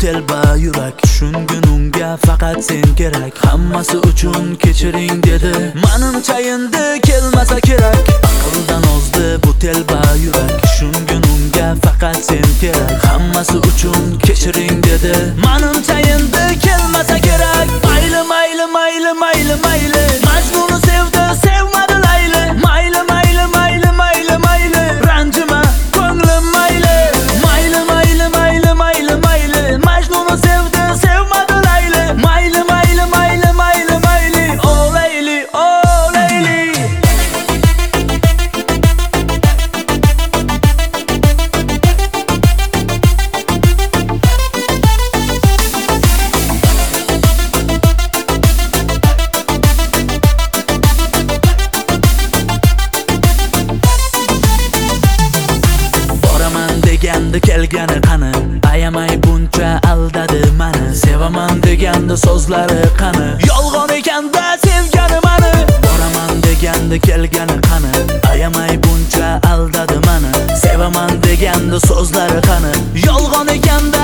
telba yurak. Tushungin unga faqat sen kerak. Hammasi uchun kechiring dedi. Manimcha endi kelmasa kerak. Aqldan ozdi bu telba yurak. Tushungin unga faqat sen kerak. Hammasi uchun kechiring dedi. Manimcha endi kelmasa kerak. Mayli mayli mayli mayli mayli. Majnuni sevdi, sevmadi Layli. Mayli mayli mayli mayli mayli. Ranjima ko'nglim mayli. Mayli mayli mayli mayli mayli. Majnuni sevdi, sevmadi Layli. Mayli mayli mayli mayli mayli. Oh Layli, oh Layli. Deganda kelgani qani, ayamay buncha aldadi mani. Sevaman deganda so'zlari qani, yolg'on ekanda sevgani mani. Boraman deganda kelgani qani, ayamay buncha aldadi mani. Sevaman deganda so'zlari qani, yolg'on ekanda